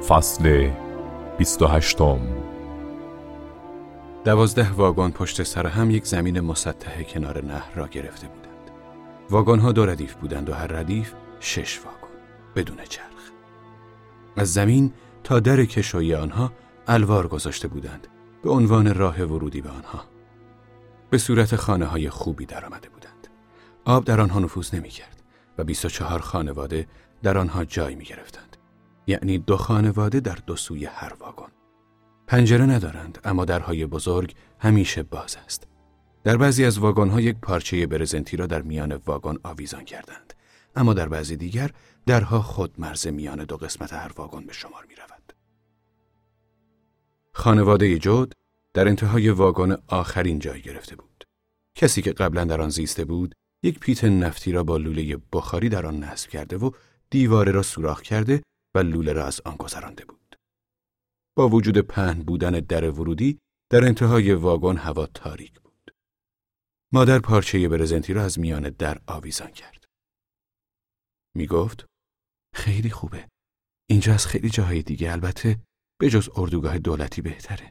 فصل 28. 12 واگن پشت سر هم یک زمین مسطح کنار نهر را گرفته بودند. واگن‌ها 2 ردیف بودند و هر ردیف 6 واگن بدون چرخ. از زمین تا در کشویی آنها الوار گذاشته بودند به عنوان راه ورودی به آنها. به صورت خانه‌های خوبی در آمده بودند. آب در آنها نفوذ نمی‌کرد و 24 خانواده در آنها جای می‌گرفتند. یعنی 2 خانواده در 2 سوی هر واگن. پنجره ندارند، اما درهای بزرگ همیشه باز است. در بعضی از واگن‌ها یک پارچه برزنتی را در میان واگن آویزان کردند، اما در بعضی دیگر درها خود مرز میان 2 قسمت هر واگن به شمار می‌رود. خانواده جود در انتهای واگن آخرین جای گرفته بود. کسی که قبلا در آن زیسته بود، یک پیت نفتی را با لوله بخاری در آن نصب کرده و دیواره را سوراخ کرده و لوله را از آن گذرانده بود. با وجود پهن بودن در ورودی، در انتهای واگن هوا تاریک بود. مادر پارچه برزنتی را از میان در آویزان کرد. می گفت خیلی خوبه. اینجا از خیلی جاهای دیگه، البته به جز اردوگاه دولتی بهتره.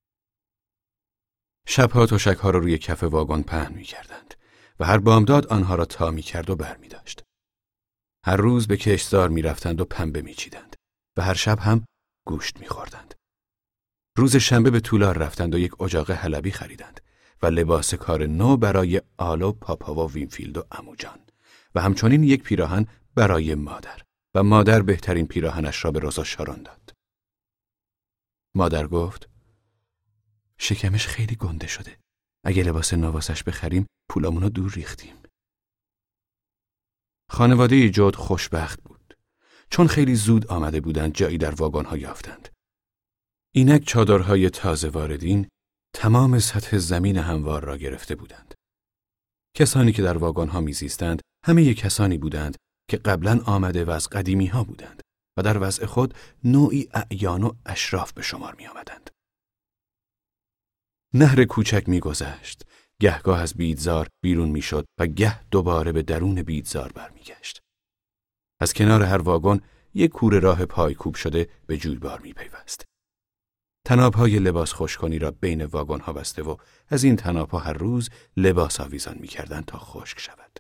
شبها تشک‌ها را روی کف واگن پهن می کردند و هر بامداد آنها را تا می کرد و بر می داشت. هر روز به کشتزار می رفتند و پنبه می چیدند و هر شب هم گوشت می خوردند. روز شنبه به تولار رفتند و یک اجاق حلبی خریدند و لباس کار نو برای آلو، پاپا و وینفیلد و عموجان و همچنین یک پیراهن برای مادر و مادر بهترین پیراهنش را به روزا شارون داد. مادر گفت شکمش خیلی گنده شده. اگه لباس نواسش بخریم پولامونو دور ریختیم. خانواده جود خوشبخت بود. چون خیلی زود آمده بودند جایی در واگن‌ها یافتند. اینک چادرهای تازه واردین تمام سطح زمین هموار را گرفته بودند. کسانی که در واگن‌ها میزیستند همه کسانی بودند که قبلاً آمده و از قدیمی‌ها بودند و در وضع خود نوعی اعیان و اشراف به شمار می آمدند. نهر کوچک می گذشت، گهگاه از بیدزار بیرون می شد و گه دوباره به درون بیدزار برمی گشت. از کنار هر واگن یک کوره راه پایکوب شده به جویبار می پیوست. طناب‌های لباس خشک‌کنی را بین واگن‌ها بسته و از این طناب‌ها هر روز لباس آویزان می‌کردند تا خشک شود.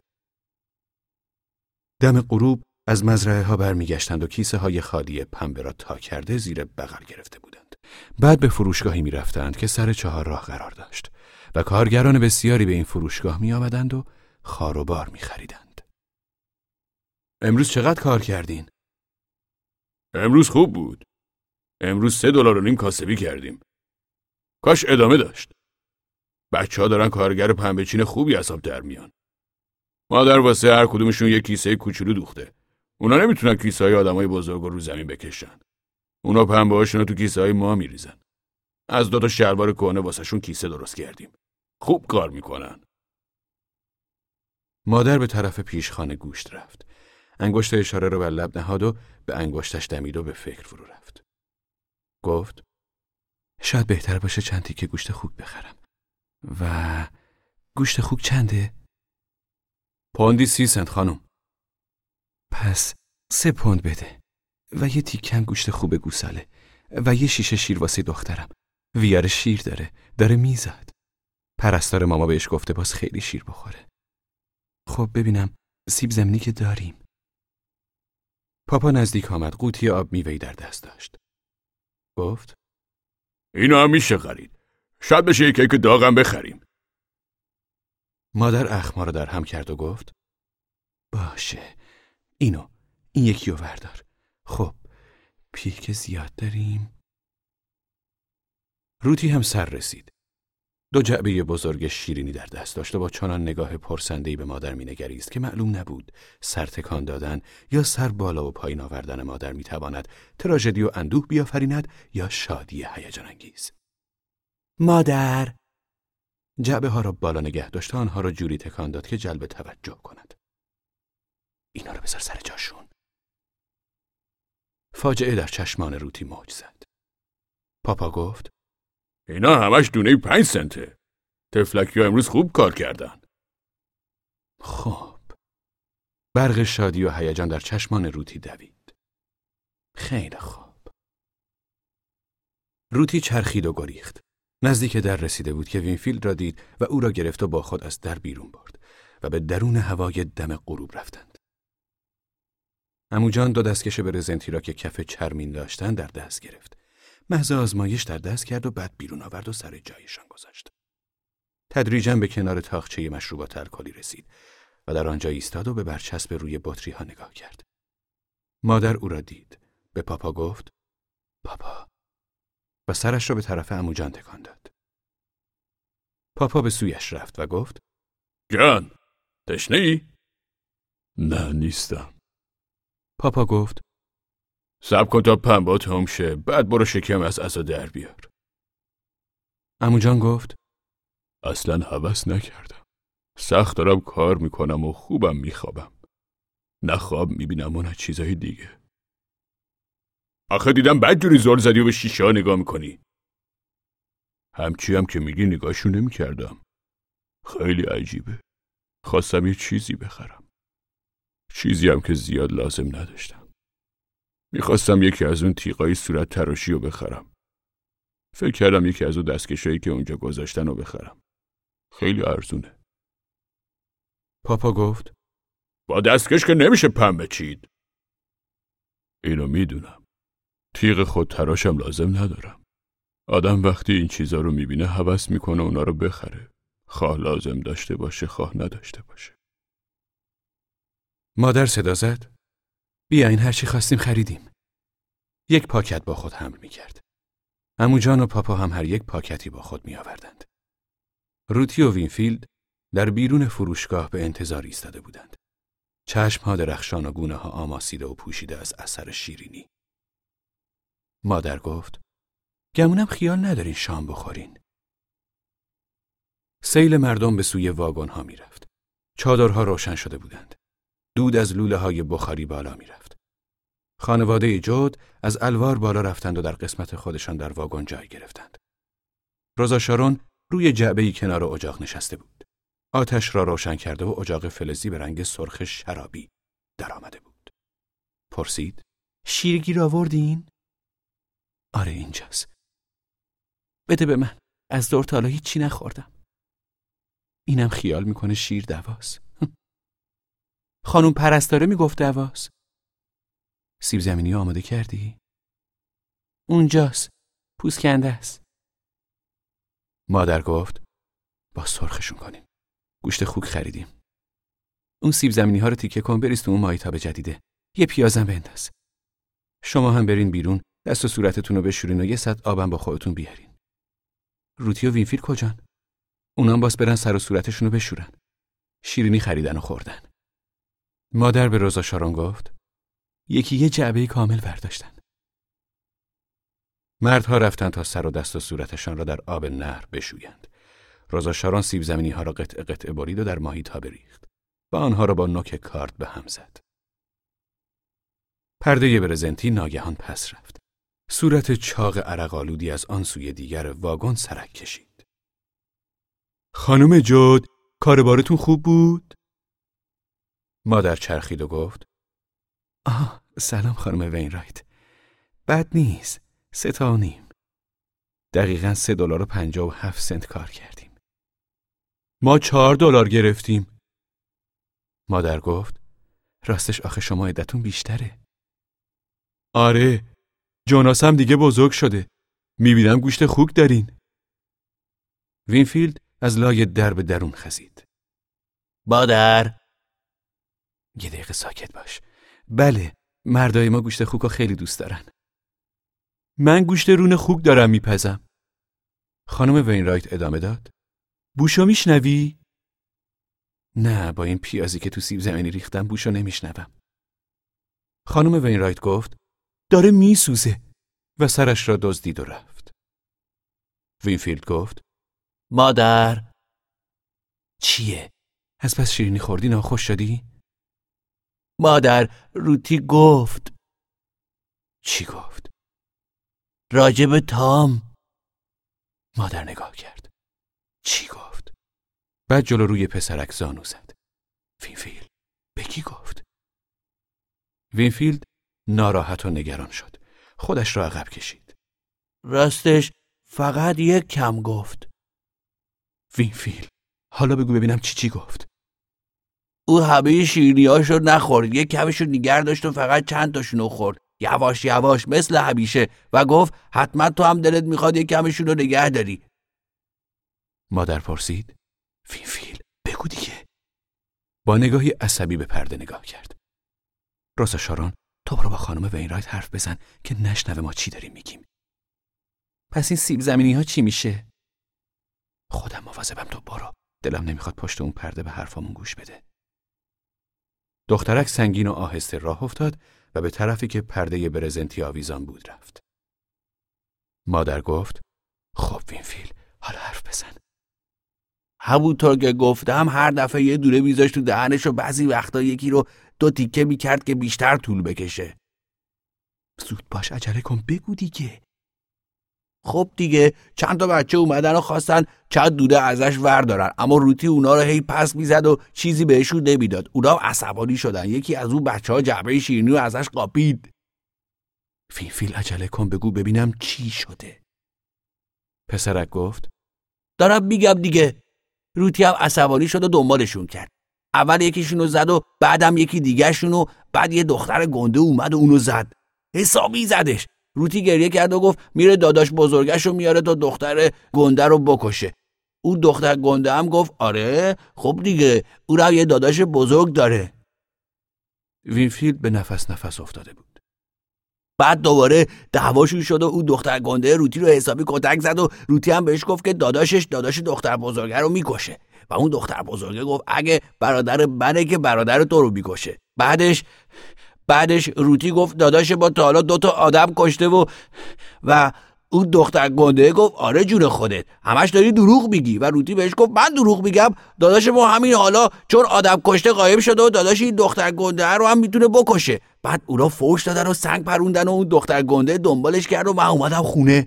دم غروب از مزرعه‌ها برمیگشتند و کیسه‌های خالی پنبه را تا کرده زیر بغل گرفته بودند. بعد به فروشگاهی می‌رفتند که سر 4 راه قرار داشت و کارگران بسیاری به این فروشگاه می‌آمدند و خار و بار می‌خریدند. امروز چقدر کار کردین؟ امروز خوب بود. امروز $3.5 کاسبی کردیم. کاش ادامه داشت. بچه‌ها دارن کارگر پنبه‌چین خوبی حساب در میان. مادر واسه هر کدومشون یک کیسه کوچولو دوخته. اونا نمیتونن کیسه‌های آدمای بزرگ رو زمین بکشن. اونا پنبه‌هاشون رو تو کیسه‌های ما میریزن. از 2 تا شلوار کهنه واسهشون کیسه درست کردیم. خوب کار میکنن. مادر به طرف پیشخانه گوشت رفت. انگشت اشاره رو بر لب نهاد و به انگشتش دمید و به فکر فرو رفت. گفت شاید بهتر باشه چند تیکه گوشت خوک بخرم. و گوشت خوک چنده؟ پوندی 30 سنت خانم. پس 3 پوند بده و یه تیکم گوشت خوب گوساله و یه شیشه شیر واسه دخترم. ویار شیر داره میزد. پرستار ماما بهش گفته باز خیلی شیر بخوره. خب ببینم سیب زمینی که داریم. پاپا نزدیک آمد، قوطی آب میوه‌ای در دست داشت. گفت اینو هم میشه خرید. شاید بشه یک کیک داغم بخریم. مادر اخما را در هم کرد و گفت باشه، این یکی رو بردار. خب پیک زیاد داریم. روتی هم سر رسید. 2 جعبه بزرگ شیرینی در دست داشت و با چنان نگاه پرسنده‌ای به مادر می‌نگریست که معلوم نبود سر تکان دادن یا سر بالا و پایین آوردن مادر می‌تواند تراژدی و اندوه بیافریند یا شادی هیجان انگیز. مادر جعبه ها را بالا نگه داشت و آنها را جوری تکان داد که جلب توجه کند. اینا رو بذار سر جاشون. فاجعه در چشمان روتی موج زد. پاپا گفت اینا همش دونه 5 سنته. تفلکی‌ها امروز خوب کار کردن. خب. برق شادی و هیجان در چشمان روتی دوید. خیلی خوب. روتی چرخید و گریخت. نزدیک در رسیده بود که وینفیلد را دید و او را گرفت و با خود از در بیرون برد و به درون هوای دم غروب رفتند. عموجان 2 دستکش برزنتی را که کف چرمین داشتند در دست گرفت. محض آزمایش در دست کرد و بعد بیرون آورد و سر جایشان گذاشت. تدریجاً به کنار تاقچه مشروبات الکلی رسید و در آنجا ایستاد و به برچسب روی بطری ها نگاه کرد. مادر او را دید. به پاپا گفت پاپا و سرش را به طرف عموجان تکان داد. پاپا به سویش رفت و گفت جان، تشنه‌ای؟ نه نیستم. پاپا گفت صبر کن تا پنبه تموم شه، بعد برو شکم از عصا در بیار. عموجان گفت اصلا هوس نکردم. سخت دارم کار میکنم و خوبم میخوابم. نه خواب میبینم و نه چیزای دیگه. آخه دیدم بدجوری زل زدی و به شیشه ها نگاه میکنی. همچی هم که میگی نگاهشو نمیکردم. خیلی عجیبه. خواستم یه چیزی بخرم. چیزی هم که زیاد لازم نداشتم. میخواستم یکی از اون تیغای صورت تراشی رو بخرم. فکر کردم یکی از اون دستکشایی که اونجا گذاشتن رو بخرم. خیلی ارزونه. پاپا گفت با دستکش که نمیشه پنبه چید. اینو میدونم. تیغ خود تراشم لازم ندارم. آدم وقتی این چیزا رو میبینه هوس میکنه اونا رو بخره. خواه لازم داشته باشه خواه نداشته باشه. مادر صدا زد بیاین هرچی خواستیم خریدیم. 1 پاکت با خود حمل میکرد. عموجان و پاپا هم هر 1 پاکتی با خود میآوردند. روتی و وینفیلد در بیرون فروشگاه به انتظار ایستاده بودند. چشم‌ها درخشان و گونه‌ها آماسیده و پوشیده از اثر شیرینی. مادر گفت گمونم خیال ندارین شام بخورین. سیل مردم به سوی واگن‌ها می‌رفت. چادرها روشن شده بودند. دود از لوله‌های بخاری بالا می‌رفت. خانواده جود از الوار بالا رفتند و در قسمت خودشان در واگن جای گرفتند. روزا شارون روی جعبه‌ای کنار اجاق نشسته بود. آتش را روشن کرده و اجاق فلزی به رنگ سرخ شرابی در آمده بود. پرسید شیرگیر آوردین؟ آره اینجاست. بده به من. از دور تا حالا هیچی نخوردم. اینم خیال میکنه شیر دواست. خانوم پرستاره میگفت دواست. سیب زمینی آماده کردی؟ اونجاست. پوست کنده است. مادر گفت با سرخشون کنیم. گوشت خوک خریدیم. اون سیب زمینی ها رو تیکه کن بریز تو اون ماهیتابه جدیده. یه پیازم بنداز. شما هم برین بیرون دست و صورتتون رو بشورین و 1 ساعت آبم با خودتون بیارین. روتی و وینفیلد کجان؟ اونام باز برن سر و صورتشون رو بشورن. شیرینی خریدن و خوردن. مادر به روزا شارون گفت یکی 1 جعبه کامل برداشتن. مردها رفتن تا سر و دست و صورتشان را در آب نهر بشویند. روزا شارون سیب زمینی ها را قطعه قطعه برید و در ماهیتابه ریخت و آنها را با نوک کارد به هم زد. پرده برزنتی ناگهان پس رفت. صورت چاق عرق‌آلودی از آن سوی دیگر واگن سرک کشید. خانم جود، کار بارتون خوب بود؟ مادر چرخید و گفت سلام خانم وینرایت. بد نیست. 3 تا و نیم. دقیقاً $3.57 کار کردیم. ما $4 گرفتیم. مادر گفت راستش آخه شما عدتون بیشتره. آره، جوناس هم دیگه بزرگ شده. میبینم گوشت خوک دارین. وینفیلد از لای در به درون خزید. مادر 1 دقیقه ساکت باش. بله، مردای ما گوشت خوک رو خیلی دوست دارن. من گوشت رون خوک دارم میپزم. خانم وینرایت ادامه داد. بوشو میشنوی؟ نه، با این پیازی که تو سیب زمینی ریختم بوشو نمیشنوم. خانم وینرایت گفت داره میسوزه و سرش را دزدید و رفت. وینفیلد گفت مادر چیه؟ از پس شیرینی خوردی ناخوش شدی؟ مادر روتی گفت. چی گفت؟ راجب تام. مادر نگاه کرد. چی گفت؟ بعد جلو روی پسرک زانو زد. وینفیلد به کی گفت؟ وینفیلد ناراحت و نگران شد. خودش را عقب کشید. راستش فقط یک کم گفت. وینفیل، حالا بگو ببینم چی گفت. او همه شیرینیاشو نخورد، یک کمشو نگه داشت و فقط چند تاشونو خورد، یواش یواش مثل همیشه، و گفت حتما تو هم دلت میخواد یک کمشونو نگه داری. مادر پرسید: وینفیل بگو دیگه. با نگاهی عصبی به پرده نگاه کرد. روزا شارون، تو برو با خانم وینرایت حرف بزن که نشنوه ما چی داریم میگیم. پس این سیب زمینی ها چی میشه؟ خودم مواظبم، تو برو. دلم نمیخواد پشت اون پرده به حرفامون گوش بده. دخترک سنگین و آهسته راه افتاد و به طرفی که پرده برزنتی آویزان بود رفت. مادر گفت: خب وینفیل، حالا حرف بزن. همونطور که گفتم هر دفعه یه دونه میذاشت تو دهنش و بعضی وقتا یکی رو 2 تیکه میکرد که بیشتر طول بکشه. زود باش، عجله کن، بگو دیگه. خب دیگه چند تا بچه اومدن و خواستن چند دوده ازش وردارن، اما روتی اونا رو هی پس میزد و چیزی بهشون نمیداد. اونا عصبانی شدن. یکی از اون بچه‌ها جعبه شیرینی رو ازش قاپید. وینفیل عجله کن، بگو ببینم چی شده. پسرک گفت: دارم میگم دیگه. روتی هم عصبانی شد و دنبالشون کرد. اول یکیشونو زد و بعدم یکی دیگه‌شونو، بعد یه دختر گنده اومد و اونو زد. حسابی زدش. روتی گریه کرد و گفت میره داداش بزرگش رو میاره تا دختر گنده رو بکشه. اون دختر گنده هم گفت آره خب دیگه، اون هم یه داداش بزرگ داره. وینفیل به نفس افتاده بود. بعد دوباره دعواشون شد و اون دختر گنده روتی رو حسابی کتک زد و روتی هم بهش گفت که داداش دختر بزرگه رو میکشه. و اون دختر بزرگه گفت اگه برادر منه که برادر تو رو میکشه. بعدش روتی گفت داداش با تا حالا 2 تا آدم کشته و اون دختر گنده گفت آره جون خودت، همش داری دروغ میگی. و روتی بهش گفت من دروغ میگم؟ داداش ما همین حالا چون آدم کشته قایم شده و داداش این دختر گنده رو هم میتونه بکشه. بعد اونا فوش دادن و سنگ پروندن و اون دختر گنده دنبالش کرد و من اومدم خونه.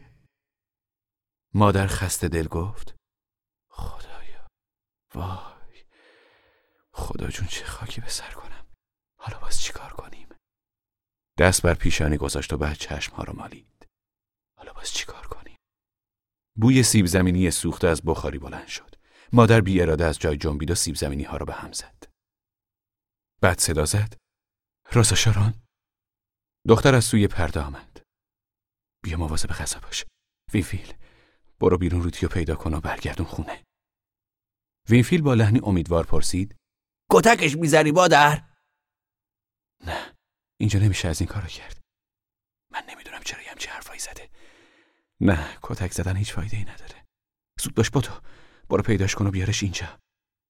مادر خسته دل گفت: خدایا، وای، خدا جون چه خاکی به سر کنم. حالا باز چی کار کنیم؟ دست بر پیشانی گذاشت و بعد چشمها رو مالید. حالا باز چی کار کنیم؟ بوی سیب زمینی سوخته از بخاری بلند شد. مادر بی اراده از جای جنبید و سیب زمینی ها رو به هم زد. بعد صدا زد: روزا شارون. دختر از سوی پرده آمد. بیا مواظب غذا باش. وینفیل، برو بیرون روتی رو پیدا کن و برگردون خونه. وینفیل با لحنی امیدوار پرسید: کتکش میزنی مادر؟ نه، اینجا نمیشه از این کارو کرد. من نمیدونم چرا یه همچین حرفایی زده. نه، کتک زدن هیچ فایده ای نداره. زود باش برو پیداش کن و بیارش اینجا.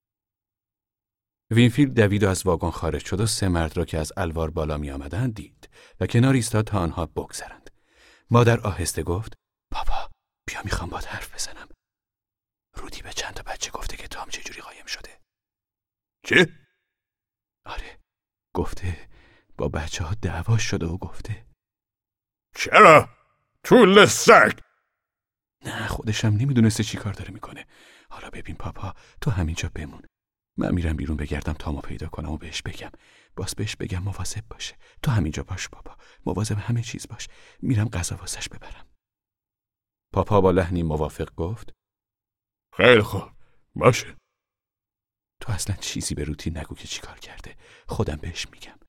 وینفیل دوید و از واگن خارج شد و 3 مرد را که از الوار بالا می آمدند دید و کنار ایستاد تا آنها بگذرند. مادر آهسته گفت: بابا بیا میخوام باهات حرف بزنم. رودی به چند تا بچه گفته که تام چجوری قایم شده. چه؟ آره، گفته با بچه ها دعوا شده و گفته. چرا؟ طول سگ! نه، خودشم نمیدونسته چی کار داره میکنه. حالا ببین پاپا، تو همینجا بمون. من میرم بیرون بگردم تامو پیدا کنم و بهش بگم. بهش بگم مواظب باشه. تو همینجا باش بابا. مواظب همه چیز باش. میرم غذا واسش ببرم. پاپا با لحنی موافق گفت: خیلی خوب، باشه. تو اصلا چیزی به روتی نگو که چی کار کرده. خودم بهش میگم.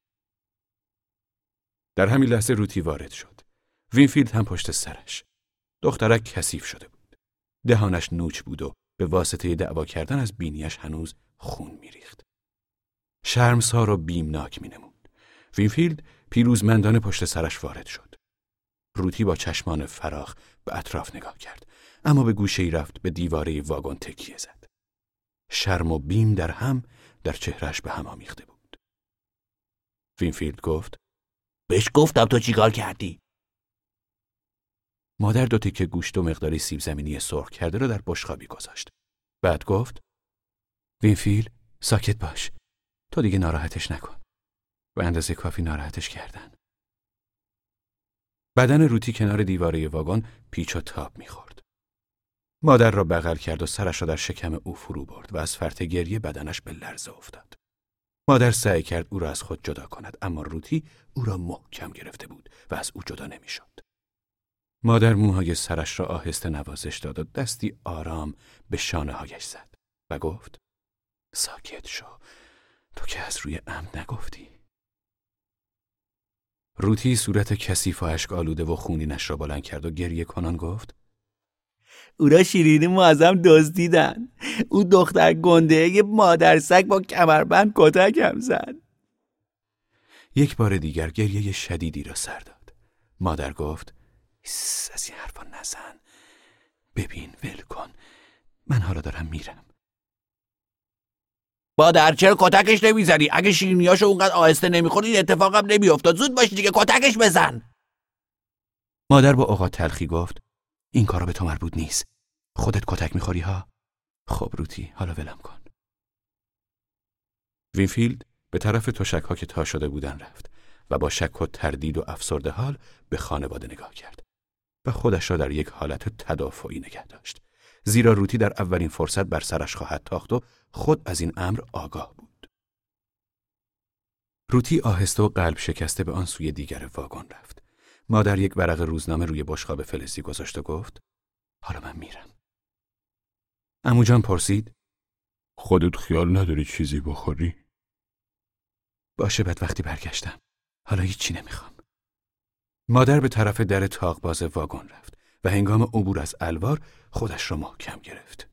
در همین لحظه روتی وارد شد. وینفیلد هم پشت سرش. دخترک کثیف شده بود. دهانش نوچ بود و به واسطه دعوا کردن از بینیش هنوز خون میریخت. شرمسار و بیمناک مینمود. وینفیلد پیروزمندانه پشت سرش وارد شد. روتی با چشمان فراخ به اطراف نگاه کرد، اما به گوشه‌ای رفت به دیواره واگن تکیه زد. شرم و بیم در هم در چهرهش به هم آمیخته بود. وینفیلد گفت: بهش گفتم تو چیکار کردی؟ مادر 2 تکه گوشت و مقداری سیب زمینی سرخ کرده را در بشقابی گذاشت. بعد گفت: وینفیل، ساکت باش. تو دیگه ناراحتش نکن. به اندازه کافی ناراحتش کردن. بدن روتی کنار دیواره واگن پیچ و تاب می‌خورد. مادر را بغل کرد و سرش را در شکم او فرو برد و از فرط گریه بدنش به لرزه افتاد. مادر سعی کرد او را از خود جدا کند، اما روتی او را محکم گرفته بود و از او جدا نمی‌شد. مادر موهای سرش را آهسته نوازش داد و دستی آرام به شانه هایش زد و گفت ساکت شو، تو که از روی عمد نگفتی. روتی صورت کثیف و اشک آلوده و خونینش را بلند کرد و گریه کنان گفت او را شیرینی معظم دزدیدن. او دختر گنده مادر سگ با کمربند کتکم زد. یک بار دیگر گریه شدیدی را سر داد. مادر گفت از این حرفا نزن. ببین ول کن، من حالا دارم میرم. مادر چرا کتکش نمیزنی؟ اگه شیرینیاشو اونقدر آهسته نمیخوری این اتفاقم نمیافتاد. زود باش دیگه، کتکش بزن. مادر با اوقات تلخی گفت این کارا به تو مربوط نیست. خودت کتک میخوری ها؟ خب روتی، حالا ولم کن. وینفیلد به طرف تشک‌ها که تا شده بودن رفت و با شک و تردید و افسرده حال به خانواده نگاه کرد و خودش را در یک حالت تدافعی نگه داشت، زیرا روتی در اولین فرصت بر سرش خواهد تاخت و خود از این امر آگاه بود. روتی آهسته و قلب شکسته به آن سوی دیگر واگن رفت. مادر یک ورق روزنامه روی بشقاب فلزی گذاشت و گفت حالا من میرم. عموجان پرسید خودت خیال نداری چیزی بخوری؟ باشه، بعد وقتی برگشتم. حالا هیچی نمیخوام. مادر به طرف در تاق‌باز واگن رفت و هنگام عبور از الوار خودش را محکم گرفت.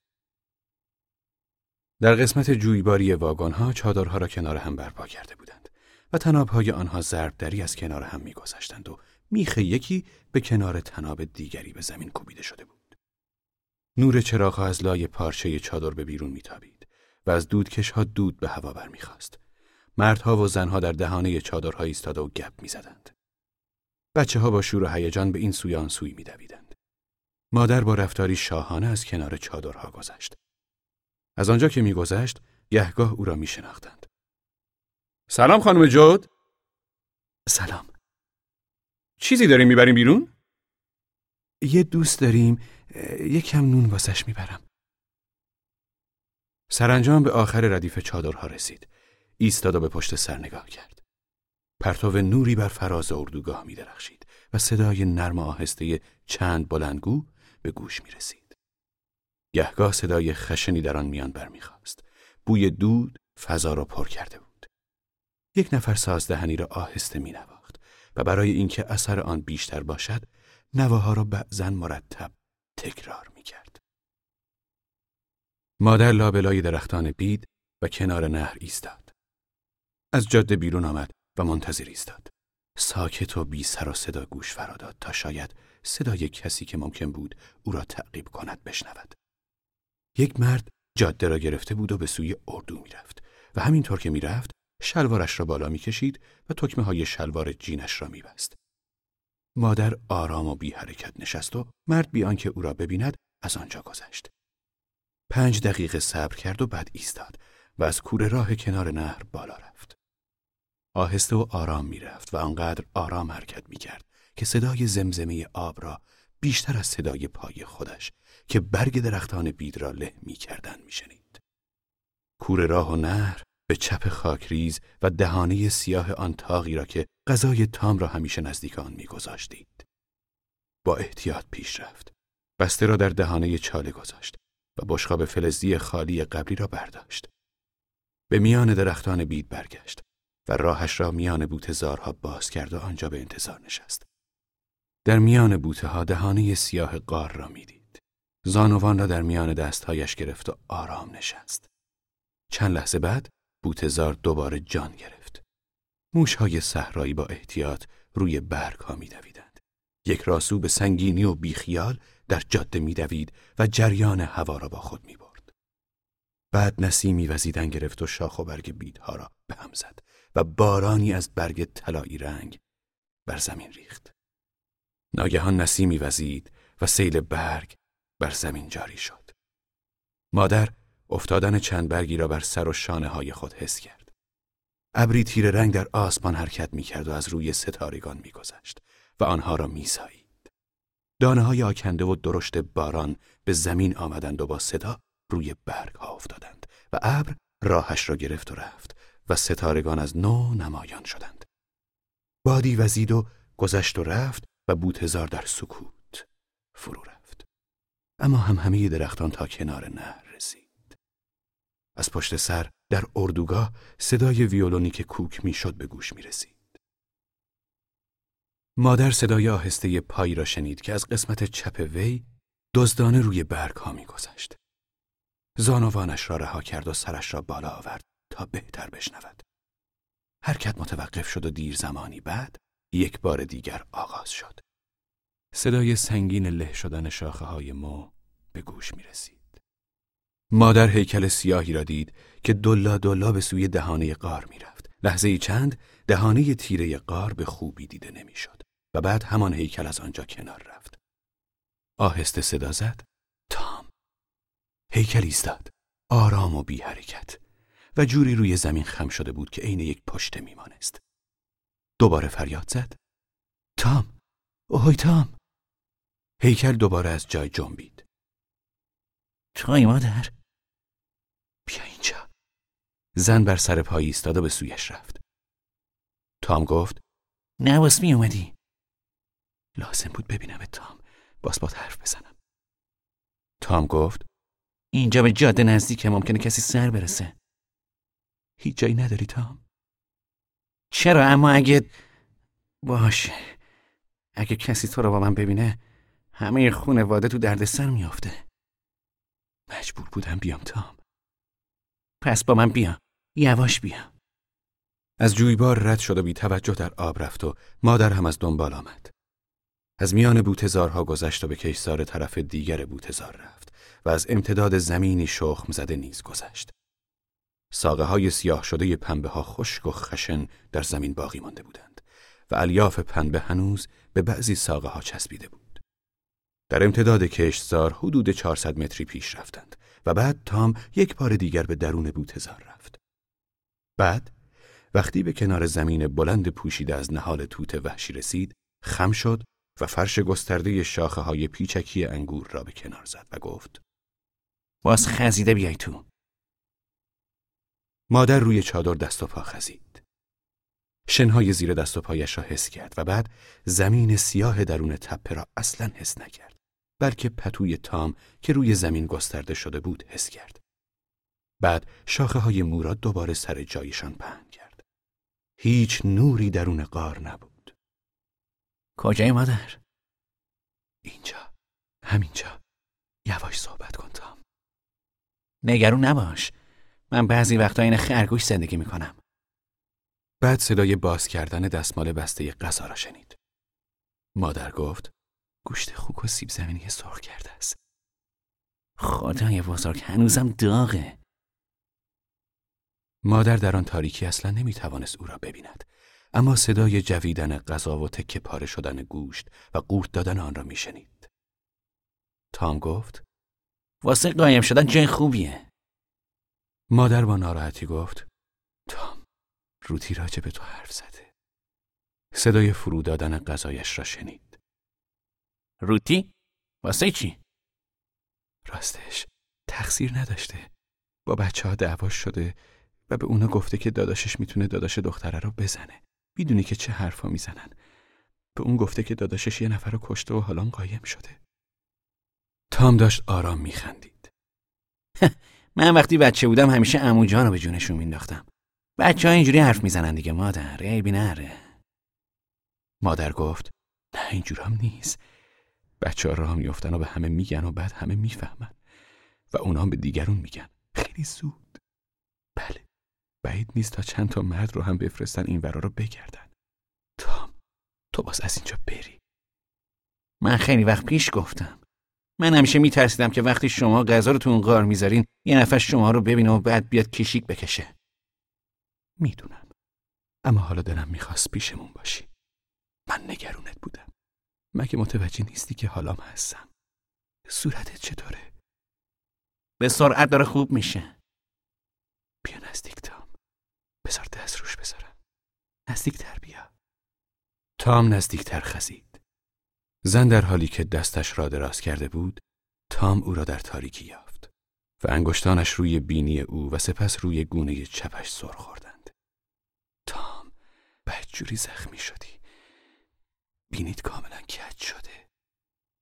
در قسمت جویباری واگن‌ها چادرها را کنار هم برپا کرده بودند و طناب‌های آنها ضربدری از کنار هم می‌گذاشتند و میخ یکی به کنار طناب دیگری به زمین کوبیده شده بود. نور چراغ‌ها از لای پارچه چادر به بیرون میتابید و از دودکش‌ها دود به هوا برمیخواست. مردها و زنها در دهانه چادرها ایستاده و گپ می‌زدند. بچه‌ها با شور و هیجان به این سوی آن سوی می‌دویدند. مادر با رفتاری شاهانه از کنار چادرها گذشت. از آنجا که می‌گذشت، گهگاه او را می‌شناختند. سلام خانم جود. سلام. چیزی داریم میبریم بیرون؟ یه دوست داریم، یکم نون واسش میبرم. سرانجام به آخر ردیف چادرها رسید. ایستاد و به پشت سر نگاه کرد. پرتو نوری بر فراز اردوگاه می‌درخشید و صدای نرم و آهسته چند بلندگو به گوش می‌رسید. گهگاه صدای خشنی در آن میان برمیخواست. بوی دود فضا را پر کرده بود. یک نفر سازدهنی را آهسته می‌نواخت و برای اینکه اثر آن بیشتر باشد، نواها را بعضاً مرتب تکرار می‌کرد. مادر لابلای درختان بید و کنار نهر ایستاد. از جاده بیرون آمد و منتظر ایستاد. ساکت و بی سر و صدا گوش فرا داد تا شاید صدای کسی که ممکن بود او را تعقیب کند بشنود. یک مرد جاده را گرفته بود و به سوی اردو میرفت و همینطور که میرفت شلوارش را بالا میکشید و تکمه های شلوار جینش را میبست. مادر آرام و بی حرکت نشست و مرد بی آنکه او را ببیند از آنجا گذشت. 5 دقیقه صبر کرد و بعد ایستاد و از کوره راه کنار نهر بالا رفت. آهسته و آرام میرفت و آنقدر آرام حرکت میکرد که صدای زمزمه آب را بیشتر از صدای پای خودش که برگ درختان بید را له میکردند میشنید. کوره راه و نهر به چپ خاکریز و دهانه سیاه آن تاقی را که غذای تام را همیشه نزدیک آن میگذاشتید. با احتیاط پیش رفت. بسته را در دهانه چاله گذاشت و بشقاب فلزی خالی قبلی را برداشت. به میان درختان بید برگشت و راهش را میان بوته زارها باز کرد و آنجا به انتظار نشست. در میان بوته ها دهانه سیاه غار را میدید. زانوان را در میان دستهایش گرفت و آرام نشست. چند لحظه بعد بوته زار دوباره جان گرفت. موشهای صحرایی با احتیاط روی برگ ها میدویدند. یک راسو به سنگینی و بیخیال در جاده میدوید و جریان هوا را با خود میبرد. بعد نسیمی وزیدن گرفت و شاخ و برگ بیدها را به هم زد و بارانی از برگ طلایی رنگ بر زمین ریخت. ناگهان نسیمی وزید و سیل برگ بر زمین جاری شد. مادر افتادن چند برگی را بر سر و شانه های خود حس کرد. ابری تیره رنگ در آسمان حرکت می کرد و از روی ستارگان می گذشت و آنها را می سایید. دانه های آکنده و درشت باران به زمین آمدند و با صدا روی برگ ها افتادند و ابر راهش را گرفت و رفت و ستارگان از نو نمایان شدند. بادی وزید و گذشت و رفت و بوته‌زار در سکوت فرو رفت. اما همه درختان تا کنار نهر رسید. از پشت سر در اردوگاه صدای ویولونی که کوک میشد به گوش می رسید. مادر صدای آهسته پایی را شنید که از قسمت چپ وی دزدانه روی برگ ها می گذشت. زانوانش را رها کرد و سرش را بالا آورد تا بهتر بشنود. حرکت متوقف شد و دیر زمانی بعد یک بار دیگر آغاز شد. صدای سنگین له شدن شاخه های مو به گوش می رسید. مادر هیکل سیاهی را دید که دلا دلا به سوی دهانه غار می رفت. لحظه چند دهانه تیره غار به خوبی دیده نمی شد و بعد همان هیکل از آنجا کنار رفت. آهسته صدا زد: تام. هیکل ایستاد، آرام و بی حرکت و جوری روی زمین خم شده بود که عین یک پشته می مانست. دوباره فریاد زد: تام، اوهای تام. هیکل دوباره از جای جنبید. توی مادر؟ بیا اینجا. زن بر سر پای ایستاد و به سویش رفت. تام گفت: نواس می اومدی؟ لازم بود ببینم تام، باز باد حرف بزنم. تام گفت: اینجا به جاده نزدیکه، ممکنه کسی سر برسه. هیچ جایی نداری تام؟ چرا؟ اما اگه باشه، اگه کسی تو رو با من ببینه همه خانواده تو دردسر میافته. مجبور بودم بیام تام. پس با من بیا، یواش بیا. از جویبار رد شد و بی توجه در آب رفت و مادر هم از دنبال آمد. از میان بوته‌زارها گذشت و به کشتزار طرف دیگر بوته‌زار رفت و از امتداد زمینی شخم زده نیز گذشت. ساقه های سیاه شده پنبه ها خشک و خشن در زمین باقی مانده بودند و الیاف پنبه هنوز به بعضی ساقه ها چسبیده بود. در امتداد کشتزار حدود 400 متری پیش رفتند و بعد تام یک بار دیگر به درون بوته‌زار رفت. بعد وقتی به کنار زمین بلند پوشیده از نهال توت وحشی رسید، خم شد و فرش گسترده شاخه های پیچکی انگور را به کنار زد و گفت: باز خزیده بیای تو. مادر روی چادر دست و پا خزید. شنهای زیر دست و پایش را حس کرد و بعد زمین سیاه درون تپه را اصلاً حس نکرد، بلکه پتوی تام که روی زمین گسترده شده بود حس کرد. بعد شاخه های مو را دوباره سر جایشان پهن کرد. هیچ نوری درون غار نبود. کجای مادر؟ اینجا، همینجا. یواش صحبت کن تام. نگران نباش، من بعضی وقتا این خرگوش زندگی میکنم. بعد صدای باز کردن دستمال بسته غذا را شنید. مادر گفت: گوشت خوک و سیب زمینی سرخ کرده است. خدای بزرگ، هنوزم داغه. مادر در آن تاریکی اصلا نمیتوانست او را ببیند، اما صدای جویدن غذا و تکه پاره شدن گوشت و قورت دادن آن را میشنید. تام گفت: واسه قایم شدن جای خوبیه. مادر با ناراحتی گفت: تام، روتی راجع به تو حرف زده. صدای فرو دادن غذایش را شنید. روتی؟ واسه چی؟ راستش تقصیر نداشته. با بچه ها دعوا شده و به اونا گفته که داداشش میتونه داداش دختره رو بزنه. میدونی که چه حرفا میزنن. به اون گفته که داداشش یه نفر رو کشته و حالا قایم شده. تام داشت آرام میخندید. من وقتی بچه بودم همیشه عمو جان رو به جونشون مینداختم. بچه ها اینجوری حرف میزنن دیگه مادر، عیبی نره. مادر گفت: نه اینجور هم نیست. بچه ها راه میافتن و به همه میگن و بعد همه میفهمن و اونا هم به دیگرون میگن. خیلی زود. بله، بعید نیست تا چند تا مرد رو هم بفرستن این ورا رو بگردن. تام، تو باز از اینجا بری. من خیلی وقت پیش گفتم. من همیشه میترسیدم که وقتی شما غذا رو تو اون غار میذارین یه نفر شما رو ببینه و بعد بیاد کشیک بکشه. میدونم، اما حالا دلم میخواست پیشمون باشی. من نگرونت بودم. مگه متوجه نیستی که حالام هستم؟ صورتت چطوره؟ به سرعت داره خوب میشه. بیا نزدیک تام. بذار دست روش بذارم. نزدیک تر بیا. تام نزدیک تر خزید. زن در حالی که دستش را دراز کرده بود، تام او را در تاریکی یافت و انگشتانش روی بینی او و سپس روی گونه چپش سر خوردند. تام، بدجوری زخمی شدی. بینیت کاملا کج شده.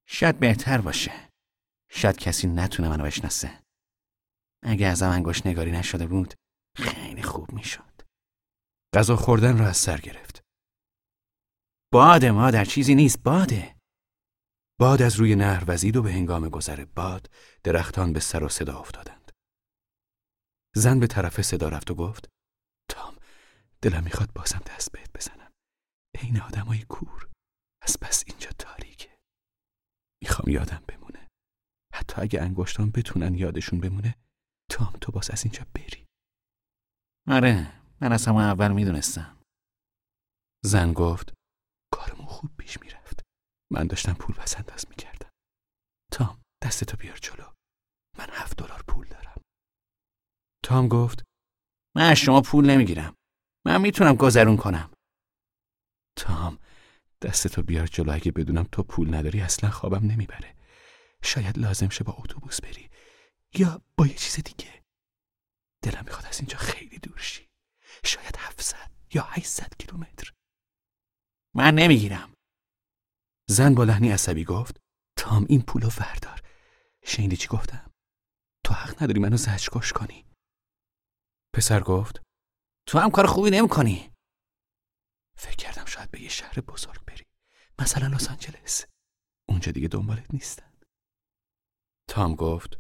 شاید بهتر باشه. شاید کسی نتونه منو بشناسه. اگه ازم انگشت نگاری نشده بود خیلی خوب میشد. غذا خوردن را از سر گرفت. باده مادر، چیزی نیست، باده. باد از روی نهر وزید و به هنگام گذر باد درختان به سر و صدا افتادند. زن به طرف صدا رفت و گفت: تام، دلم میخواد بازم دست بهت بزنم. عین آدمای کور. از پس اینجا تاریکه. میخوام یادم بمونه. حتی اگه انگشتام بتونن یادشون بمونه، تام تو باز از اینجا بری. آره، من از همون اول میدونستم. زن گفت: کارمون خوب پیش میرفت. من داشتم پول پس انداز میکردم. تام، دستتو بیار جلو. من $7 پول دارم. تام گفت: من از شما پول نمیگیرم. من میتونم گذرون کنم. تام، دستتو بیار جلو. اگه بدونم تو پول نداری اصلا خوابم نمیبره. شاید لازم شه با اتوبوس بری یا با یه چیز دیگه. دلم میخواد از اینجا خیلی دور شی. شاید 700 یا 800 کیلومتر. من نمیگیرم. زن با لحنی عصبی گفت: تام، این پولو وردار. شنیدی چی گفتم؟ تو حق نداری منو زجرکش کنی. پسر گفت: تو هم کار خوبی نمی‌کنی. فکر کردم شاید به یه شهر بزرگ بری، مثلا لس آنجلس. اونجا دیگه دنبالت نیستن. تام گفت: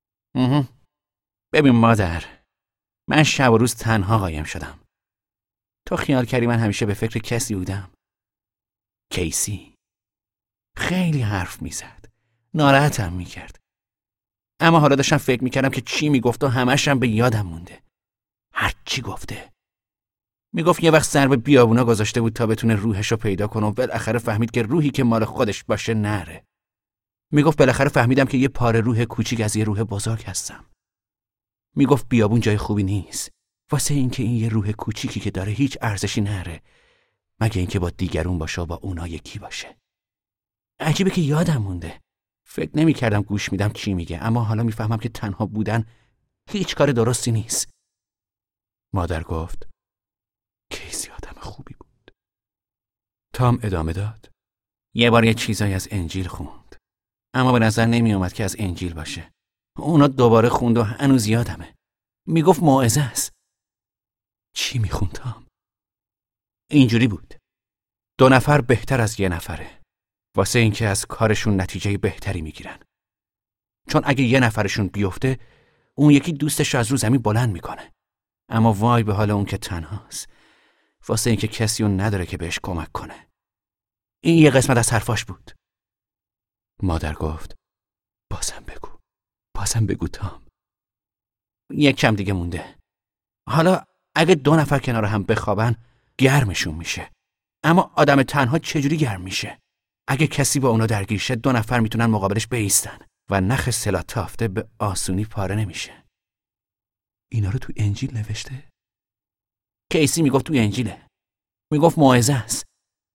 ببین مادر، من شب و روز تنها قایم شدم. تو خیال کردی من همیشه به فکر کسی بودم؟ کیسی خیلی حرف میزد، ناراحتم میکرد. اما حالا داشتم فکر میکردم که چی میگفت و همش هم به یادم مونده. هر چی گفته. میگفت یه وقت سر به بیابونا گذاشته بود تا بتونه روحشو پیدا کنه و بالاخره فهمید که روحی که مال خودش باشه نره. میگفت بالاخره فهمیدم که یه پاره روح کوچیک از یه روح بزرگ هستم. میگفت بیابون جای خوبی نیست، واسه اینکه این یه روح کوچیکی که داره هیچ ارزشی نره، مگه اینکه با دیگرون باشه و با اونا یکی باشه. عجیبه که یادم مونده. فکر نمی‌کردم گوش میدم چی میگه، اما حالا میفهمم که تنها بودن هیچ کار درستی نیست. مادر گفت: کیسی آدم خوبی بود. تام ادامه داد: یه بار یه چیزایی از انجیل خوند، اما به نظر نمی اومد که از انجیل باشه. اونا دوباره خوند و هنوز یادمه. میگفت موعظه است. چی میخوند تام؟ اینجوری بود: 2 نفر بهتر از 1 نفره، واسه اینکه از کارشون نتیجه بهتری میگیرن. چون اگه 1 نفرشون بیفته، اون یکی دوستش از رو زمین بلند میکنه. اما وای به حال اون که تنهاست، واسه اینکه کسی اون نداره که بهش کمک کنه. این یه قسمت از حرفاش بود. مادر گفت: بازم بگو تام. یک کم دیگه مونده. حالا اگه 2 نفر کنار هم بخوابن گرمشون میشه. اما آدم تنها چجوری گرم میشه؟ اگه کسی با اونا درگیر شه 2 نفر میتونن مقابلش بایستن و نخ سلاح تافته به آسونی پاره نمیشه. اینا رو تو انجیل نوشته؟ کیسی میگفت تو انجیله. میگفت موعظه است.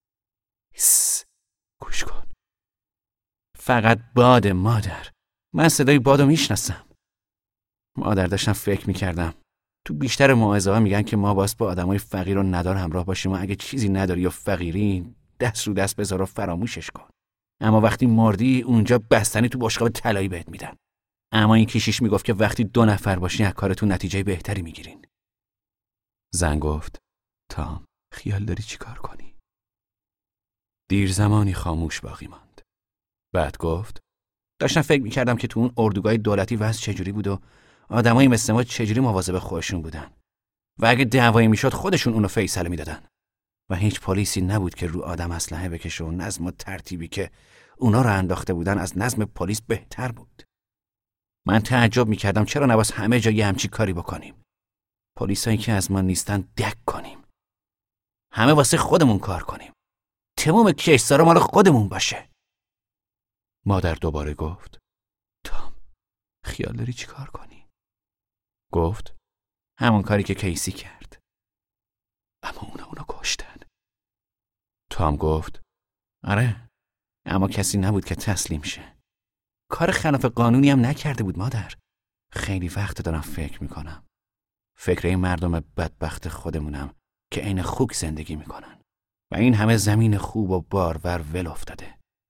گوش کن. فقط باد مادر. من صدای بادو میشناسم. مادر داشتم فکر میکردم. تو بیشتر موعظه ها میگن که ما باید با آدمای فقیر و ندار همراه باشیم و اگه چیزی نداری و فقیری دست رو دست بذار و فراموشش کن. اما وقتی مردی اونجا بستنی تو بشقاب طلایی بهت میدن. اما این کشیش میگفت که وقتی 2 نفر باشین از کارتون نتیجه بهتری میگیرین. زن گفت: تام، خیال داری چی کار کنی؟ دیر زمانی خاموش باقی ماند. بعد گفت: داشتم فکر میکردم که تو اون اردوگاه دولتی وضع چجوری بود و آدمایی مثل ما چجوری مواظب خودشون بودن و اگه دعوایی میشد خودشون اونو فیصله میدادن و هیچ پلیسی نبود که رو آدم اسلحه بکشه و نظم و ترتیبی که اونا رو انداخته بودن از نظم پلیس بهتر بود. من تعجب میکردم چرا نباید همه جا یه همچی کاری بکنیم. پلیسایی که از ما نیستن دک کنیم. همه واسه خودمون کار کنیم. تمام کشتارا مال خودمون باشه. مادر دوباره گفت: تام، خیال داری چی کار کنی؟ گفت: همون کاری که کیسی کرد. اما اونا کشتن. تام گفت: آره، اما کسی نبود که تسلیم شه. کار خلاف قانونی هم نکرده بود مادر. خیلی وقت دارم فکر میکنم. فکر این مردم بدبخت خودمونم که عین خوک زندگی میکنن و این همه زمین خوب و بارور ول افتاده.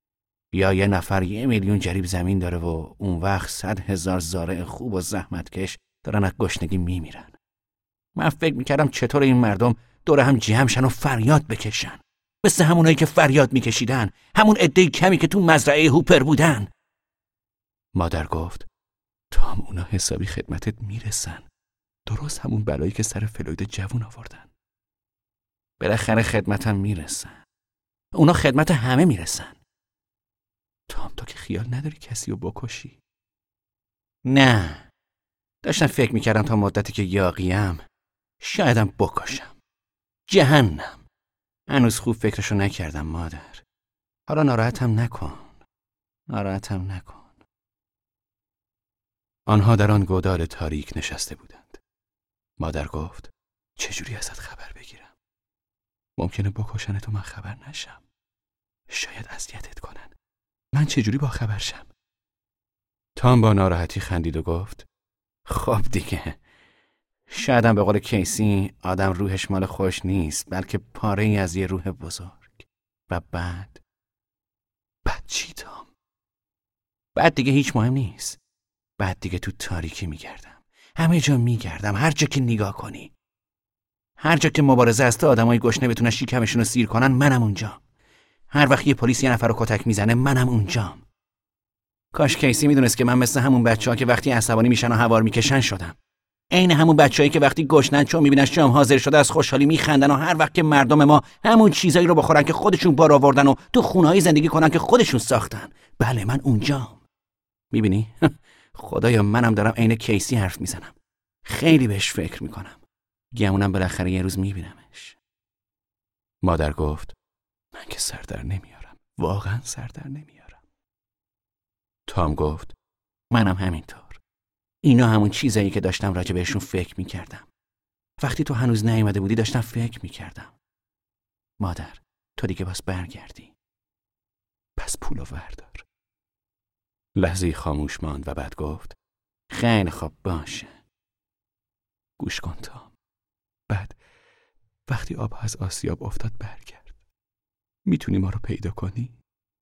یا یه نفر 1,000,000 جریب زمین داره و اون وقت 100,000 زارع خوب و زحمتکش دارن از گشنگی میمیرن. من فکر میکردم چطور این مردم دور هم جمع شن و فریاد بکشن، مثل همونایی که فریاد میکشیدن، همون عده کمی که تو مزرعه هوپر بودن. مادر گفت تام، اونا حسابی خدمتت میرسن، درست همون بلایی که سر فلوید جوون آوردن. بالاخره خدمتم میرسن. اونا خدمت همه میرسن. تام، تو که خیال نداری کسی رو بکشی؟ نه، داشتم فکر میکردم تا مدتی که یاغیم شایدم بکشم. جهنم. هنوز خوب فکرشو نکردم مادر. حالا ناراحتم نکن. آنها در آن گودال تاریک نشسته بودند. مادر گفت چجوری ازت خبر بگیرم؟ ممکنه بکشن تو من خبر نشم. شاید اذیتت کنن. من چجوری با خبر شم؟ تام با ناراحتی خندید و گفت خب دیگه، شایدم به قول کیسی آدم روحش مال خوش نیست، بلکه پاره ای از یه روح بزرگ. و بعد چی تام؟ بعد دیگه هیچ مهم نیست. بعد دیگه تو تاریکی میگردم، همه جا میگردم، هر جا که نگاه کنی، هر جا که مبارزه است آدمای گشنه بتونن شکمشون رو سیر کنن، منم اونجام. هر وقت یه پلیس یه نفر رو کتک میزنه، منم اونجام. کاش کیسی میدونست که من مثل همون بچه‌ها که وقتی عصبانی میشن و هوار میکشن شدم. عین همون بچه‌ای که وقتی گشنن چون میبینن شام حاضر شده از خوشحالی میخندن و هر وقت که مردم ما همون چیزایی رو بخورن که خودشون بار آوردن و تو خونه‌های زندگی کنن که خودشون ساختن. بله، من اونجام. میبینی؟ خدایا منم دارم عین کیسی حرف میزنم. خیلی بهش فکر میکنم. گمونم بالاخره یه روز میبینمش. مادر گفت من که سر در نمیارم. واقعا سر در نمیارم. تام گفت منم همینطور. اینا همون چیزایی که داشتم راجع بهشون فکر میکردم. وقتی تو هنوز نیومده بودی داشتم فکر میکردم. مادر، تو دیگه باز برگردی. پس پولو وردار. لحظه‌ای خاموش ماند و بعد گفت خیلی خوب باشه. گوش کن تام. بعد وقتی آب از آسیاب افتاد برگرد. میتونی ما رو پیدا کنی؟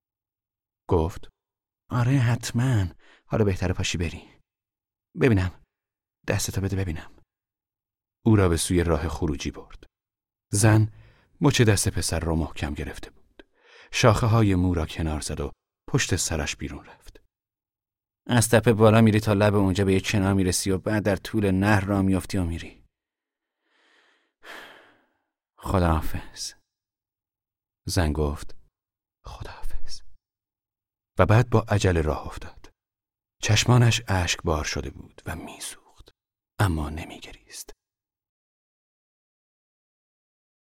گفت آره حتما. حالا بهتره پاشی بری. ببینم. دستتو بده ببینم. او را به سوی راه خروجی برد. زن مچ دست پسر را محکم گرفته بود. شاخه های مو را کنار زد و پشت سرش بیرون رفت. از تپه بالا میری تا لب اونجا به یه چنار میرسی و بعد در طول نهر را میافتی و میری. خداحافظ. زن گفت خداحافظ. و بعد با عجله راه افتاد. چشمانش اشک بار شده بود و میسوخت، اما نمیگریست.